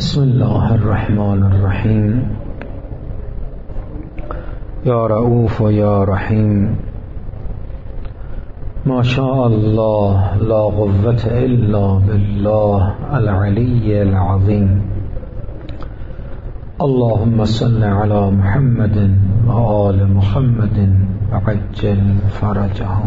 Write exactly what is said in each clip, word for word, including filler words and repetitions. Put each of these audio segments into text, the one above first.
بسم الله الرحمن الرحیم. یا رؤوف و یا رحیم. ما شاء الله لا قوة الا بالله العلی العظیم. اللهم صل علی محمد و آل محمد و عجل فرجهم.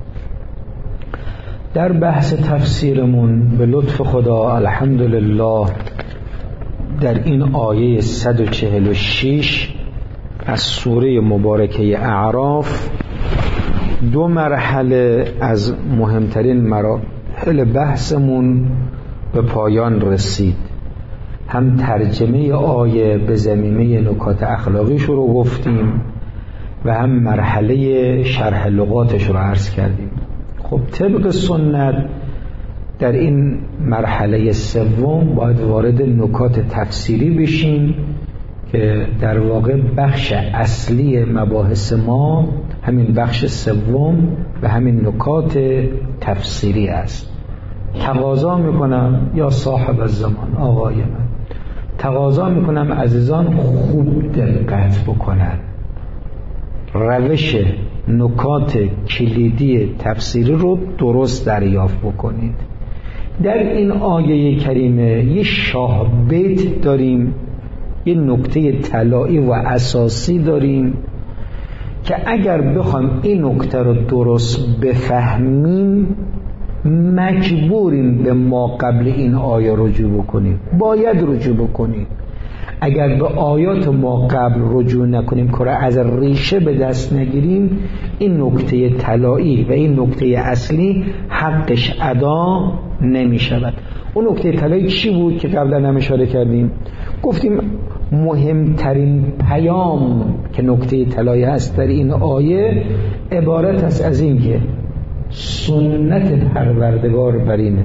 در بحث تفسیرمون به لطف خدا الحمدلله در این آیه صد و چهل و شش از سوره مبارکه اعراف دو مرحله از مهمترین مراحل بحثمون به پایان رسید. هم ترجمه آیه به ضمیمه نکات اخلاقیش رو گفتیم و هم مرحله شرح لغاتش رو عرض کردیم. خب طبق سنت در این مرحله سوم باید وارد نکات تفسیری بشیم که در واقع بخش اصلی مباحث ما همین بخش سوم و همین نکات تفسیری است. تقاضا میکنم یا صاحب الزمان آقای من، تقاضا میکنم عزیزان خوب دقت بکنن، روش نکات کلیدی تفسیری رو درست دریافت بکنید. در این آیه کریمه یه شاه بیت داریم، یه نکته طلایی و اساسی داریم که اگر بخوایم این نکته رو درست بفهمیم مجبوریم به ما قبل این آیه رجوع بکنیم، باید رجوع بکنیم. اگر به آیات ما قبل رجوع نکنیم، کار از ریشه به دست نگیریم، این نکته طلایی و این نکته اصلی حقش ادا نمی شود. اون نکته طلایی چی بود که قبلا هم اشاره کردیم؟ گفتیم مهمترین پیام که نکته طلایی هست در این آیه عبارت است از این که سنت پروردگار بر اینه،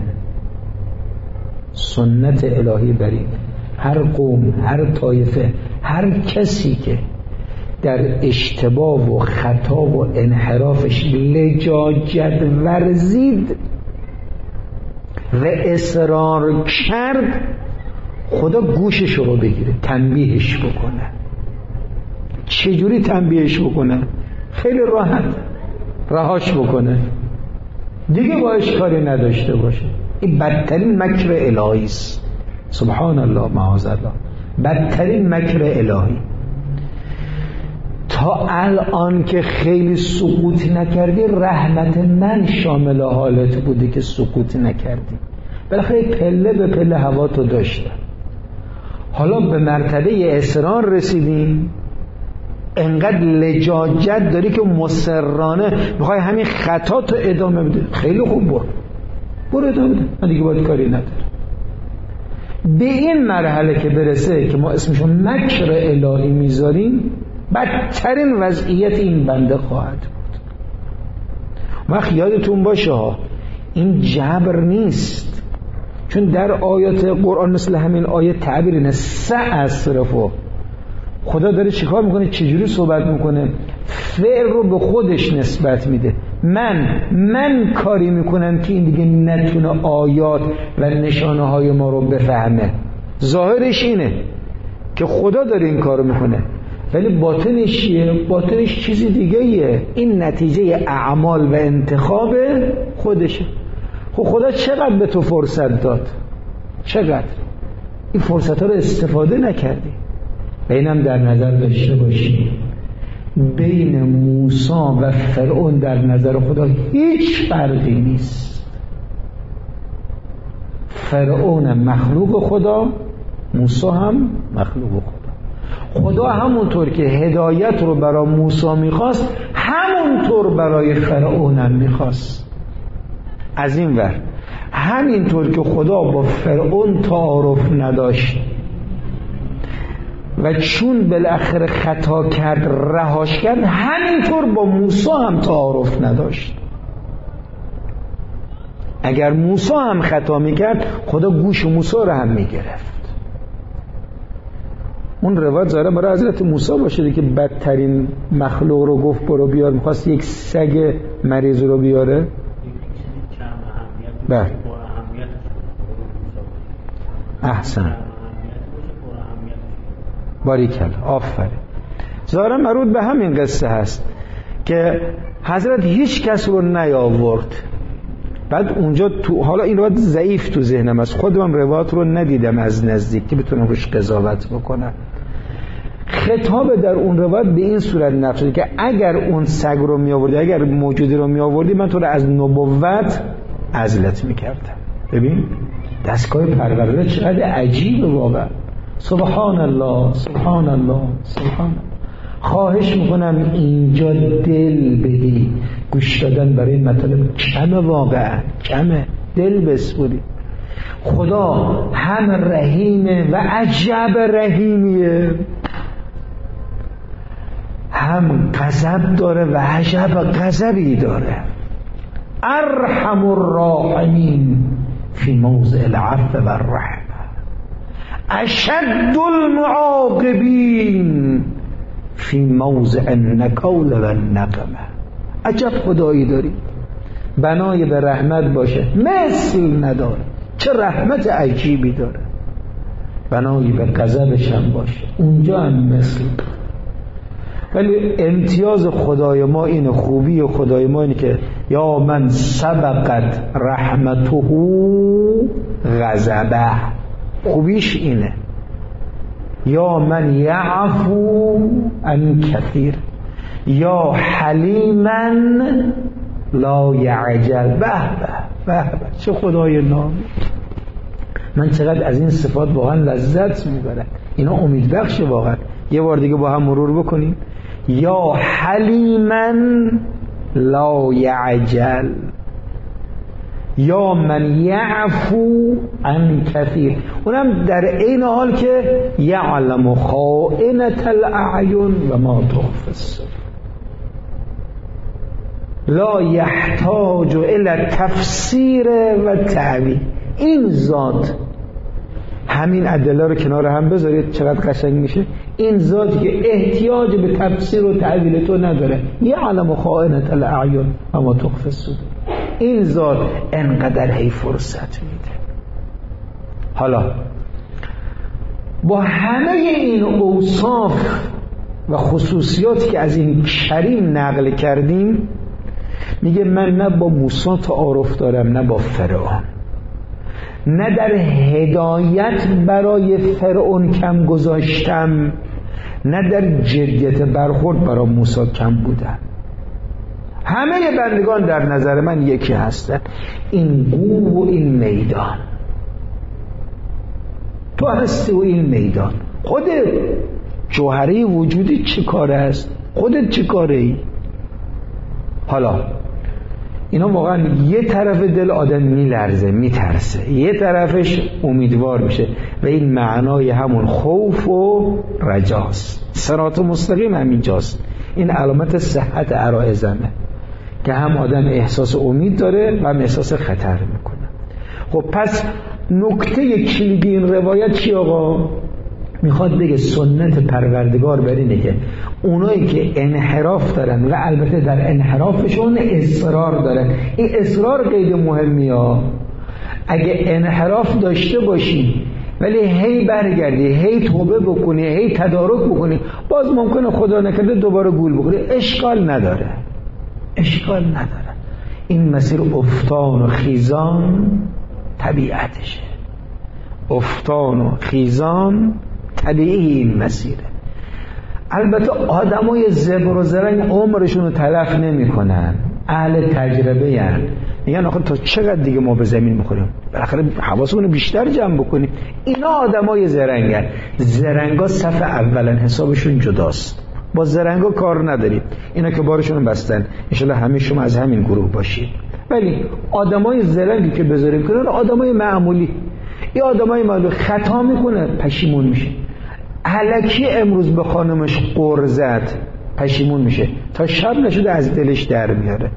سنت الهی بر اینه. هر قوم، هر طایفه، هر کسی که در اشتباه و خطا و انحرافش لجاجت ورزید و اصرار کرد، خدا گوشش رو بگیره، تنبیهش بکنه. چجوری تنبیهش بکنه؟ خیلی راحت، رهاش بکنه، دیگه باش کاری نداشته باشه. این بدترین مکر الهی است. سبحان الله، معاذالله، بدترین مکر الهی. تا الان که خیلی سقوط نکردی، رحمت من شامل حالت بوده که سقوط نکردی. بالاخره پله به پله هوا تو داشتن. حالا به مرتبه اصرار رسیدیم، انقدر لجاجت داری که مصرانه میخوای همین خطا تو ادامه بده. خیلی خوب، برو برو ادامه بده، من دیگه باید کاری ندارم. به این مرحله که برسه که ما اسمشو مکر الهی میذاریم، بدترین وضعیت این بنده خواهد بود. وقت یادتون باشه ها، این جبر نیست، چون در آیات قرآن مثل همین آیه تعبیر اینه سأصرفو. خدا داره چیکار میکنه؟ چجوری صحبت میکنه؟ فعل رو به خودش نسبت میده. من من کاری میکنم که این دیگه نتونه آیات و نشانه های ما رو بفهمه. ظاهرش اینه که خدا داره این کارو میکنه، ولی باطنش چیه؟ باطنش چیزی دیگه ایه. این نتیجه اعمال و انتخاب خودشه. خب خدا چقدر به تو فرصت داد؟ چقدر؟ این فرصت ها رو استفاده نکردی. و اینم در نظر داشته باشی بین موسی و فرعون در نظر خدا هیچ فرقی نیست. فرعون مخلوق خدا، موسی هم مخلوق خدا. خدا همونطور که هدایت رو برای موسی میخواست، همونطور برای فرعون هم میخواست. از این ور همینطور که خدا با فرعون تعارف نداشت و چون بالاخره خطا کرد رهاش کرد، همینطور با موسی هم تعارف نداشت. اگر موسی هم خطا میکرد، خدا گوش موسی رو هم میگرفت. اون روایت ظاهرا برای حضرت موسی باشه که بدترین مخلوق رو گفت برو بیار، میخواست یک سگ مریض رو بیاره. بله، احسن. باریکل، آفرین. ظاهرا مربوط به همین قصه هست که حضرت هیچ کس رو نیاورد. بعد اونجا تو، حالا این روایت ضعیف تو ذهنم است، خودم روایت رو ندیدم از نزدیک که بتونم روش قضاوت بکنم. خطاب در اون روایت به این صورت نقل شده که اگر اون سگ رو می آوردی، اگر موجودی رو می آوردی، من تو رو از نبوت عزلت میکردم. ببین دستگاه پرورده چقدر عجیبه واقعا. سبحان الله، سبحان الله، سبحان الله. خواهش میکنم اینجا دل بدی. گوش دادن برای این مطلب کمه، واقعا کمه. دل بسپری. خدا هم رحیمه و عجب رحیمیه، هم غضب داره و عجب غضبی داره. ارحم الراحمین فی موضع العفو و الرحمه، اشد المعاقبین فی موضع النکال و النقمه. عجب خدایی داری، بنای به رحمت باشه مثل نداره. چه رحمت عجیبی داره. بنای به غضبش هم باشه اونجا هم مثل. ولی امتیاز خدای ما اینه، خوبی خدای ما اینه که یا من سبقت رحمته غضبه. خوبیش اینه یا من یعفو عن کثیر، یا حلیما لا یعجل. به به به به، چه خدای نامی. من چقدر از این صفات واقعا لذت میبرم. اینا امید بخشه واقعا. یه بار دیگه با هم مرور بکنیم. یا حلیما لا یعجل، یا من یعفو عن کثیر. اونم در این حال که یعلم خائنة الاعین و ما تخفی الصدور، لا یحتاج الی تفسیر و تعبیر. این ذات، همین ادله رو کنار هم بذارید چقدر قشنگ میشه. این ذاتی که احتیاج به تفسیر و تعبیر تو نداره، یعلم خائنة الاعین و ما تخفی الصدور. این ذات انقدر هی فرصت میده. حالا با همه این اوصاف و خصوصیاتی که از این کریم نقل کردیم، میگه من نه با موسی تعارف دارم نه با فرعون، نه در هدایت برای فرعون کم گذاشتم، نه در جدیت برخورد برای موسی کم بودم. همه بندگان در نظر من یکی هستن. این قو و این میدان، تو هستی و این میدان. خودت جوهره وجودی چه کاره است؟ خودت چه کاره ای؟ حالا اینا واقعا یه طرف دل آدم میلرزه میترسه، یه طرفش امیدوار میشه و این معنای همون خوف و رجاست. صراط مستقیم همینجاست. این علامت صحت عرایزمه که هم آدم احساس امید داره و هم احساس خطر میکنه. خب پس نکته کلیدی این روایت چی آقا؟ میخواد بگه سنت پروردگار بر اینه که اونایی که انحراف دارن و البته در انحرافشون اصرار دارن، این اصرار قید مهمی ها. اگه انحراف داشته باشی ولی هی برگردی، هی توبه بکنی، هی تدارک بکنی، باز ممکنه خدا نکرده دوباره گول بخوری، اشکال نداره، اشکال نداره. این مسیر افتان و خیزان طبیعتشه. افتان و خیزان طبیعی این مسیره. البته آدمای زبر و زرنگ عمرشون رو تلف نمی کنن، اهل تجربه هن. میگن آخه تا چقدر دیگه ما به زمین میخوریم، بالاخره حواسمون رو بیشتر جمع بکنیم. اینا آدمای زرنگن. زرنگا صف اولا حسابشون جداست، با زرنگا کار نداریم. اینا که بارشون بستن، انشالله همه شما از همین گروه باشید. ولی آدمای زرنگی که بذاریم کنار، آدمای معمولی. این آدمای معمولی خطا میکنه پشیمون میشه، الکی امروز به خانمش قر زد پشیمون میشه، تا شب نشده از دلش در میاره.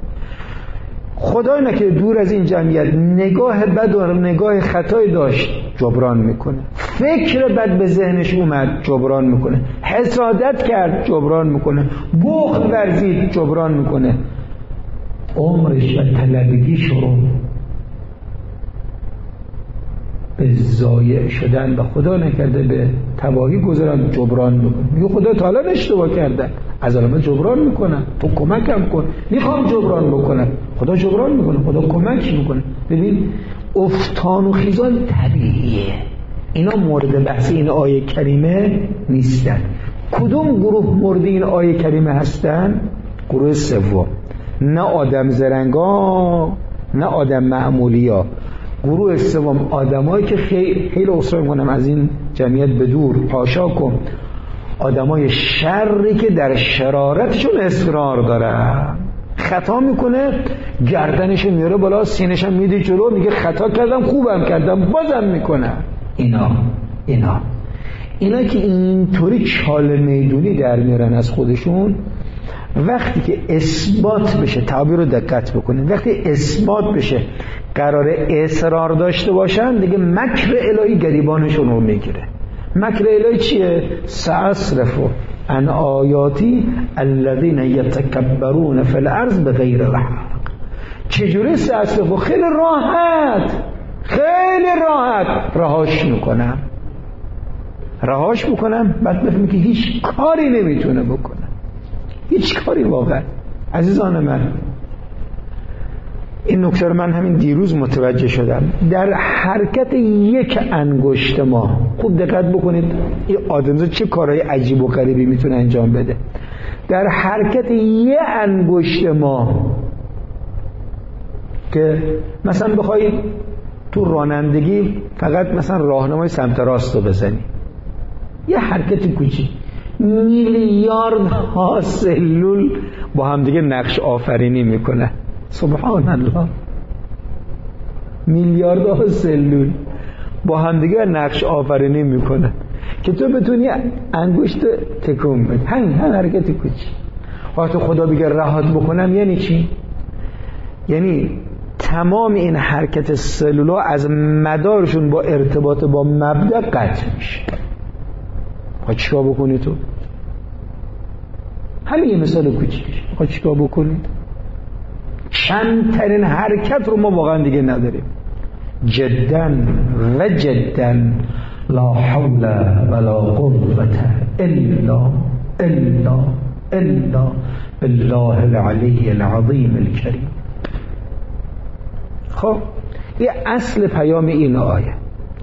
خدای نکنه دور از این جمعیت نگاه بد و نگاه خطایی داشت جبران میکنه، فکر بد به ذهنش اومد جبران میکنه، حسادت کرد جبران میکنه، بخل ورزید جبران میکنه. عمرش و طلبگی شروع. به ضایع شدن و خدا نکرده به تباهی گذارن جبران میکنه. میگه خدا تعالی اشتباه کرده، از الان جبران میکنم، تو کمکم کن، میخوام جبران بکنم. خدا جبران میکنه، خدا کمک میکنه. ببین افتان و خیزان طبیعیه، اینا مورد بحث این آیه کریمه نیستن. کدوم گروه مورد این آیه کریمه هستن؟ گروه سوم، نه آدم زرنگا نه آدم معمولیا. گروه سوم آدمایی که خیلی خیلی اصرار میکنم از این جمعیت به دور، حاشا کن، آدمای شری که در شرارتشون اصرار داره، خطا میکنه گردنش میاره بالا، سینه‌ش میده جلو، میگه خطا کردم، خوبم کردم، بازم میکنه. اینا اینا اینا که اینطوری چاله میدونی در میارن از خودشون، وقتی که اثبات بشه، تعبیر رو دقت بکنید، وقتی اثبات بشه قرار اصرار داشته باشن، دیگه مکر الهی گریبانشون رو میگیره. مکر الهی چیه؟ سأصرف عن آیاتی الذین یتکبرون فی الارض بغیر الحق. چجوری سأصرف؟ خیلی راحت، خیلی راحت رهاش میکنم رهاش میکنم بعد بفهمی که هیچ کاری نمیتونه بکنه، هیچ کاری. واقعا عزیزان من، این نکته رو من همین دیروز متوجه شدم. در حرکت یک انگشت ما، خوب دقت بکنید این آدمزاد چه کارهای عجیب و غریبی میتونه انجام بده. در حرکت یک انگشت ما که مثلا بخوای تو رانندگی فقط مثلا راهنمای سمت راست رو بزنی، یه حرکت کوچیک، میلیارد ها سلول با هم دیگه نقش آفرینی میکنه. سبحان الله، میلیارد ها سلول با هم دیگه نقش آفرینی میکنه که تو بتونی انگشت تکون بدی. همین هم حرکت کوچیک. حتی خدا بگه رهات بکنم یعنی چی؟ یعنی تمام این حرکت سلولا از مدارشون با ارتباط با مبدا قطع میشه. خواهی چیکار بکنی تو؟ همین یه مثال کوچیکش. خواهی چیکار بکنید؟ چندترین حرکت رو ما واقعا دیگه نداریم. جدا و جدا لا حول ولا قوة الا الا الا بالله العلی العظیم الکریم. خب یه اصل پیام این آیه.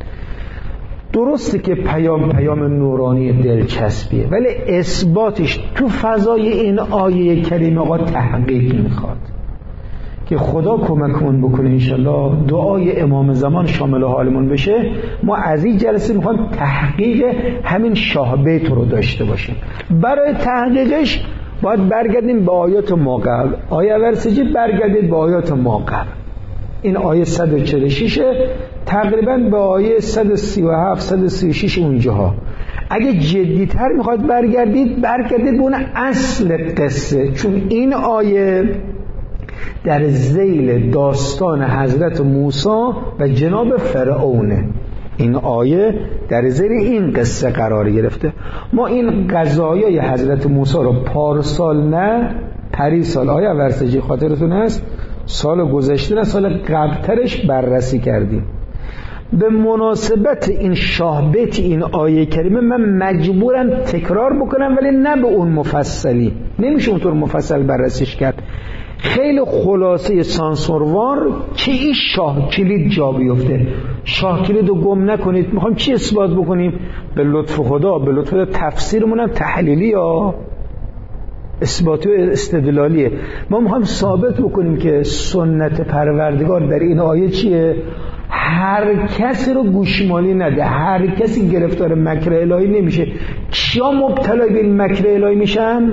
درسته که پیام پیام نورانی دلچسبیه، ولی اثباتش تو فضای این آیه کریمه آقا تحقیق میخواد که خدا کمکمون بکنه انشالله دعای امام زمان شامل حالمون بشه. ما از این جلسه میخوایم تحقیق همین شاه بیت رو داشته باشیم. برای تحقیقش باید برگردیم به آیات ما قبل. آیه ورسجی برگردید به آیات ما قبل. این آیه صد و چهل و شش تقریبا به آیه صد و سی و هفت صد و سی و شش اونجاها. اگه جدیتر میخواد برگردید برگردید به اون اصل قصه، چون این آیه در ذیل داستان حضرت موسی و جناب فرعونه. این آیه در ذیل این قصه قرار گرفته. ما این قضایای حضرت موسی رو پارسال نه پری سال، آیه ورسجی خاطرتون هست، سال گذشته نه سال قبلترش بررسی کردیم. به مناسبت این شاه بیت این آیه کریمه من مجبورم تکرار بکنم، ولی نه به اون مفصلی، نمیشه اونطور مفصل بررسیش کرد. خیلی خلاصه سانسوروار که این شاه کلید جا بیفته. شاه کلید رو گم نکنید. میخوایم چی اثبات بکنیم؟ به لطف خدا، به لطف خدا تفسیرمون هم تحلیلی ها، اثباتی و استدلالیه. ما میخوایم ثابت بکنیم که سنت پروردگار در این آیه چیه؟ هر کسی رو گوشمالی نده، هر کسی گرفتار مکر الهی نمیشه. کیا مبتلا به این مکر الهی میشن؟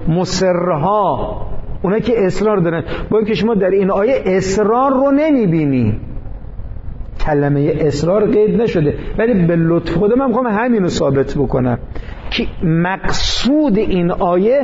مصرها، اونا که اصرار دارن. با اینکه شما در این آیه اصرار رو نمیبینی، کلمه اصرار قید نشده، ولی به لطف خدا من میخوام همین رو ثابت بکنم که مقصود این آیه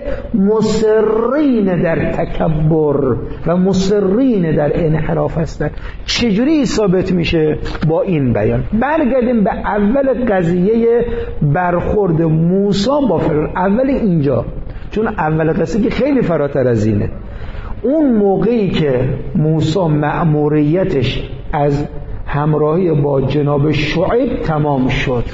مصرین در تکبر و مصرین در انحراف هستن. چجوری ثابت میشه؟ با این بیان. برگردیم به اول قضیه برخورد موسی با فرعون. اول اینجا، چون اول قصه که خیلی فراتر از اینه. اون موقعی که موسی مأموریتش از همراهی با جناب شعیب تمام شد.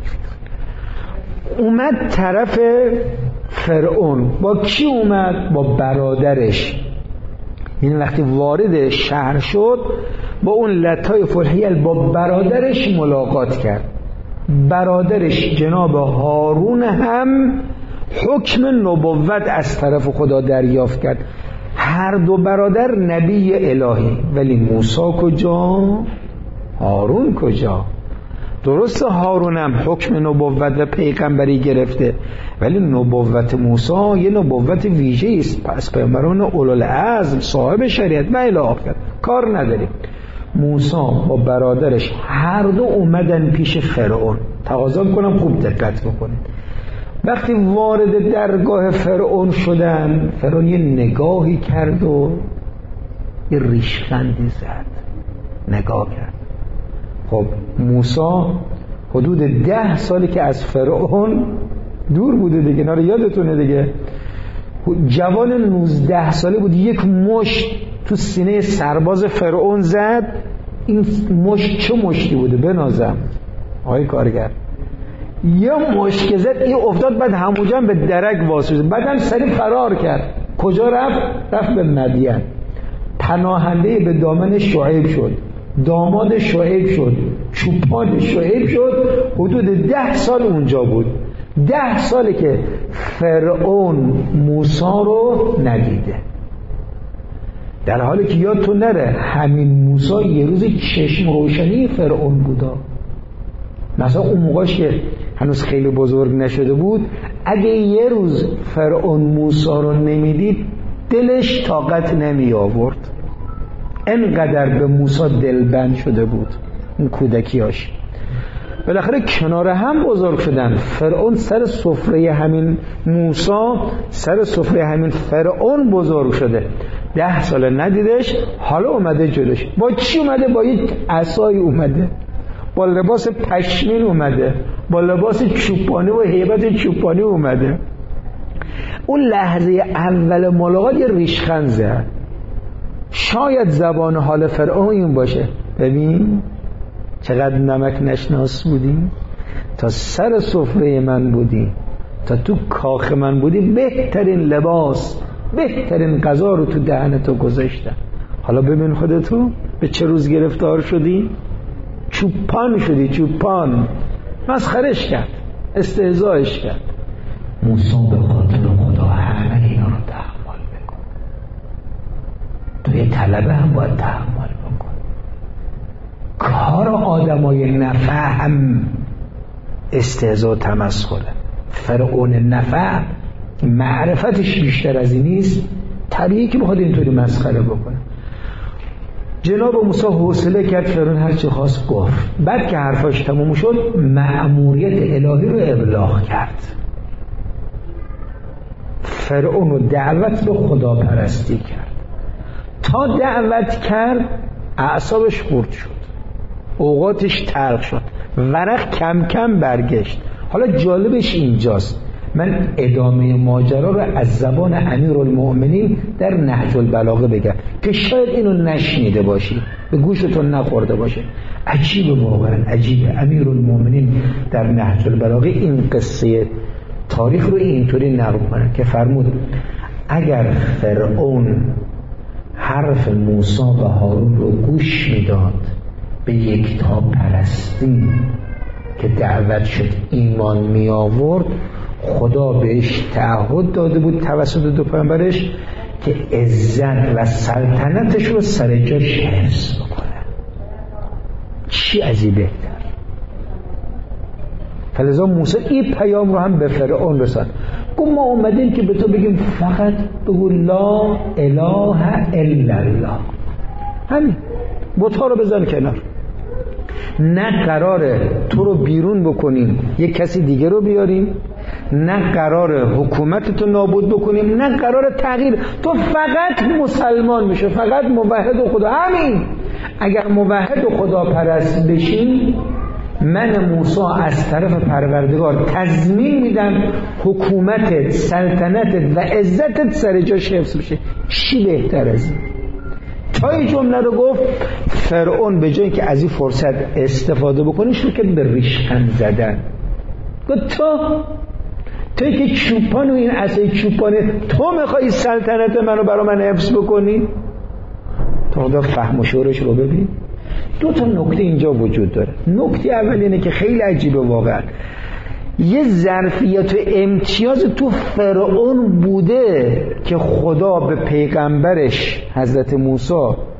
اومد طرف فرعون. با کی اومد؟ با برادرش. این وقتی وارد شهر شد با اون لطایف الحیل با برادرش ملاقات کرد. برادرش جناب هارون هم حکم نبوت از طرف خدا دریافت کرد. هر دو برادر نبی الهی، ولی موسی کجا؟ هارون کجا؟ درست هارون هم حکم نبوت و پیغمبری گرفته، ولی نبوت موسی یه نبوت ویژه است. پس پیامبران اولوالعزم صاحب شریعت و الی آخر کار نداریم. موسی با برادرش هر دو اومدن پیش فرعون. تقاضا کنم خوب دقت بکنید. وقتی وارد درگاه فرعون شدن، فرعون یه نگاهی کرد و یه ریشخندی زد، نگاه کرد. خب موسی حدود ده سالی که از فرعون دور بوده دیگه، اینا رو یادتونه دیگه. جوان نوزده ساله بود، یک مشت تو سینه سرباز فرعون زد. این مشت چه مشتی بوده بنازم آقای کارگر؟ یه مشت که زد این افتاد، بعد همونجا به درک واسه، بعدم سری فرار کرد. کجا رفت؟ رفت به مدین، پناهنده به دامن شعیب شد، داماد شعیب شد، چوپان شعیب شد. حدود ده سال اونجا بود. ده ساله که فرعون موسی رو ندیده، در حالی که یادتون نره همین موسی یه روز چشم روشنی فرعون بودا. مثلا اون موقعش که هنوز خیلی بزرگ نشده بود، اگه یه روز فرعون موسی رو نمیدید دلش طاقت نمی آورد، انقدر به موسی دلبند شده بود اون کودکیاش. بالاخره کنار هم بزرگ شدن. فرعون سر سفره همین موسی، سر سفره همین فرعون بزرگ شده. ده سال ندیدش، حالا اومده جلوش. با چی اومده؟ با یک عصای اومده، با لباس پشمین اومده، با لباس چوپانی و هیبت چوپانی اومده. اون لحظه اول ملاقات یه ریشخند زد. شاید زبان حال فرعون این باشه، ببین چقدر نمک نشناس بودی، تا سر سفره من بودی، تا تو کاخ من بودی، بهترین لباس بهترین غذا رو تو دهن تو گذاشتم. حالا ببین خودتو به چه روز گرفتار شدی؟ چوپان شدی، چوپان. مسخرش کرد، استهزایش کرد. موسی به خاطر خدا همه اینا رو تحمل بکن. توی طلبه هم باید تحمل بکن. کار آدمای نفهم استهزا و تمسخره. فرعون نفهم معرفتش بیشتر از این نیست، طبیعی که بخواد اینطوری مسخره بکنه. جناب موسی حوصله کرد، فرعون هر چی خواست گفت. بعد که حرفاش تموم شد مأموریت الهی رو ابلاغ کرد. فرعون رو دعوت به خدا پرستی کرد. تا دعوت کرد اعصابش خورد شد، اوقاتش تلخ شد، ورق کم کم برگشت. حالا جالبش اینجاست، من ادامه ماجرا رو از زبان امیرالمؤمنین در نهج البلاغه بگم که شاید اینو نشنیده باشی، به گوشتون نخورده باشه. عجیبه، واقعا عجیبه. امیرالمؤمنین در نهج البلاغه این قصه تاریخ رو اینطوری نقل کنه که فرمود اگر فرعون حرف موسی و هارون رو گوش میداد به یکتا پرستی که دعوت شد ایمان می آورد، خدا بهش تعهد داده بود توسط دو پیامبرش که عزت و سلطنتش رو سر جاش حفظ بکنه. چی از این بهتر؟ فلذا موسی این پیام رو هم به فرعون رساند. گفت ما اومدیم که به تو بگیم فقط بگو لا اله الا الله، همین، بت‌ها رو بزن کنار. نه قراره تو رو بیرون بکنیم یک کسی دیگه رو بیاریم، نه قراره حکومتتو نابود بکنیم، نه قراره تغییر. تو فقط مسلمان میشه، فقط موحد خدا. همین. اگر موحد خدا پرست بشین، من موسی از طرف پروردگار تضمین میدم حکومتت، سلطنتت و عزتت سر جاش حفظ بشه. چی بهتر از این؟ تای جمله رو گفت، فرعون به جای که از این فرصت استفاده بکنه شروع کرد به ریشخند زدن. گفت تو توی که چوپان و این عصای چوپانه، تو میخوای سلطنت منو برا من حفظ بکنی؟ تو خدا فهم و شعورش رو ببین. دو تا نکته اینجا وجود داره. نکته اول اینه که خیلی عجیبه واقعا، یه ظرفیت و امتیاز تو فرعون بوده که خدا به پیغمبرش حضرت موسی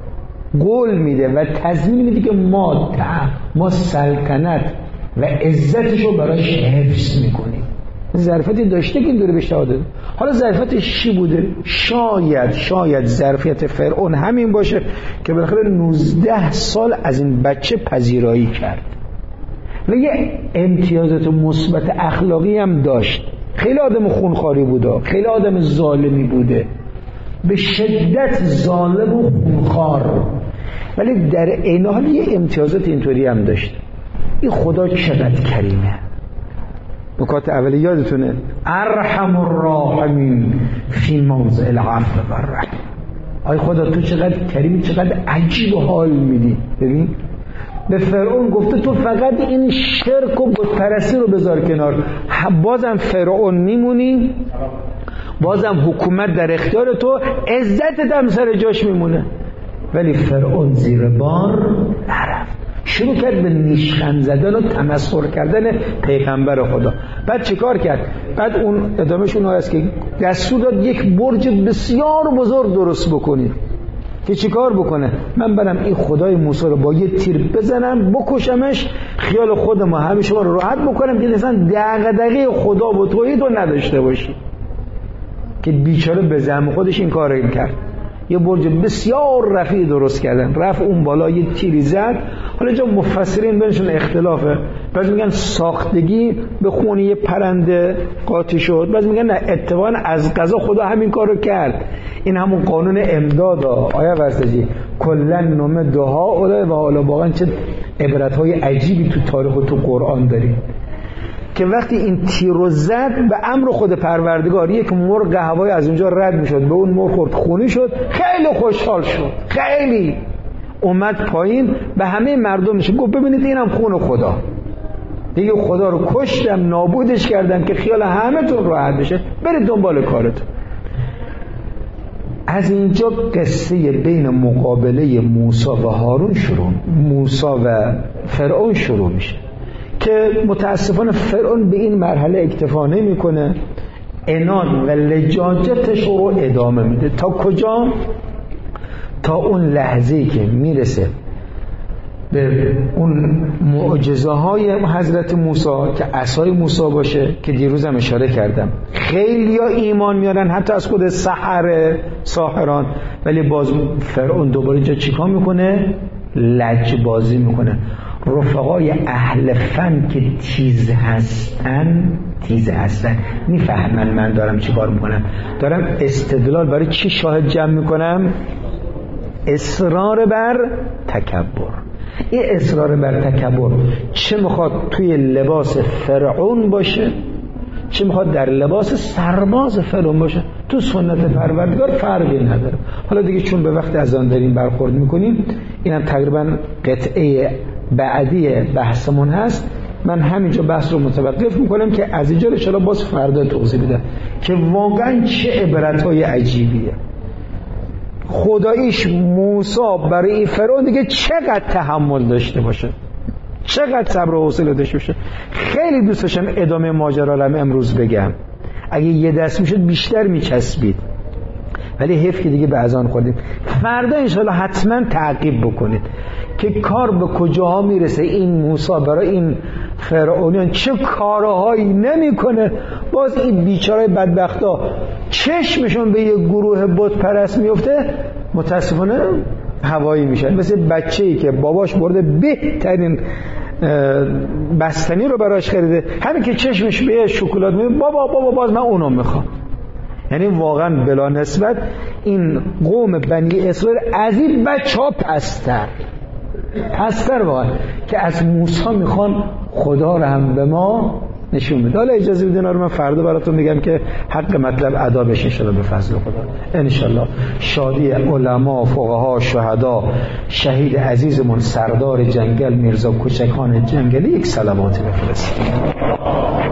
قول میده و تضمین میده که ما ما سلطنت و عزتش رو براش حفظ میکنیم. ظرفیتی داشته که این دوره بهش داده. حالا ظرفیتش چی بوده؟ شاید شاید ظرفیت فرعون همین باشه که بالاخره نوزده سال از این بچه پذیرایی کرد و یه امتیازات مثبت اخلاقی هم داشت. خیلی آدم خونخواری بوده، خیلی آدم ظالمی بوده، به شدت ظالم و خونخوار، ولی در عین حال یه امتیازات اینطوری هم داشت. این خدا چقدر کریمه. نکات اولی یادتونه، ارحم الراحمین فی موضع العفو و الرحم. آی خدا تو چقدر کریمی، چقدر عجیب و حال میدی. ببین به فرعون گفته تو فقط این شرک و بت پرستی رو بذار کنار، بازم فرعون میمونی، بازم حکومت در اختیار تو، عزتت هم سر جاش میمونه. ولی فرعون زیر بار نرفت، شروع کرد به نیشخند زدن و تمسخر کردن پیغمبر خدا. بعد چیکار کرد؟ بعد اون ادامهش اون هست که دستور داد یک برج بسیار بزرگ درست بکنید که چیکار بکنه؟ من برم این خدای موسی رو با یه تیر بزنم بکشمش، خیال خودم و همه شما رو راحت بکنم که مثلا دغدغه خدا و توحید رو نداشته باشی. که بیچاره به زعم خودش این کار رو کرد، یه برج بسیار رفیع درست کردن، رفت اون بالا یه تیری زد. حالا جا مفسرین بینشون اختلافه، بعضی میگن ساختگی به خون یه پرنده قاطی شد، بعضی میگن نه اتفاقا از قضا خدا همین کارو کرد. این همون قانون امداد آیا واسطی کلا نومه دعا اوله و حالا واقعا چه عبرت‌های عجیبی تو تاریخ و تو قرآن داریم که وقتی این تیر رو زد به امر خود پروردگار یک مرغ هوایی از اونجا رد میشد، به اون مرغ خورد خونی شد، خیلی خوشحال شد، خیلی اومد پایین به همه مردم میشه گفت ببینید اینم خون خدا، دیگه خدا رو کشتم نابودش کردم که خیال همه تون راحت بشه، برید دنبال کارتون. از اینجا قصه بین مقابله موسی و هارون شروع موسی و فرعون شروع میشه که متاسفانه فرعون به این مرحله اکتفا نمیکنه، عناد و لجاجتش رو ادامه میده. تا کجا؟ تا اون لحظه‌ای که میرسه به اون معجزه های حضرت موسی که عصای موسی باشه که دیروز هم اشاره کردم. خیلی ها ایمان میارن حتی از خود سحر ساحران، ولی باز فرعون دوباره اینجا چیکار میکنه؟ لجبازی میکنه. رفقای اهل فن که تیز هستن تیز هستن میفهمن من دارم چی کار میکنم. دارم استدلال برای چی شاهد جمع میکنم؟ اصرار بر تکبر. این اصرار بر تکبر چه میخواد توی لباس فرعون باشه، چه میخواد در لباس سرباز فرعون باشه، تو سنت پروردگار فرقی نداره. حالا دیگه چون به وقت اذان داریم برخورد میکنیم، اینم تقریبا قطعه بعدی بحثمون هست. من همینجا بحث رو متوقف میکنم که از اینجا ان شاءالله باز فردا توضیح بدم که واقعا چه عبرت‌های عجیبیه. خداییش موسی برای فرعون دیگه چقدر تحمل داشته باشه، چقدر صبر و حوصله داشته باشه. خیلی دوست داشتم ادامه ماجرا رو امروز بگم، اگه یه دست میشد بیشتر میچسبید، ولی حیف که دیگه به اذان خوردیم. فردا انشالله حتما تعقیب بکنید که کار به کجاها میرسه. این موسی برای این فرعونیان چه کارهایی نمیکنه، باز این بیچاره بدبختا چشمشون به یک گروه بت پرست میفته، متاسفانه هوایی میشن. مثل بچه‌ای که باباش برده بهترین بستنی رو براش خریده، همین که چشمش به شکلات میاد بابا بابا باز من اونو میخوام. یعنی واقعا بلا نسبت این قوم بنی اسرائیل از این بچه‌ها پستر پستر واقعا که از موسی میخوان خدا رو هم به ما نشون میده. حالا اجازه بدین رو من فردا براتون میگم که حق مطلب ادا بشه ان شاء الله به فضل خدا. ان شاء الله شادی علما، فقها، شهدا، شهید عزیزمون سردار جنگل میرزا کوچکان جنگلی یک صلواتی بفرستید.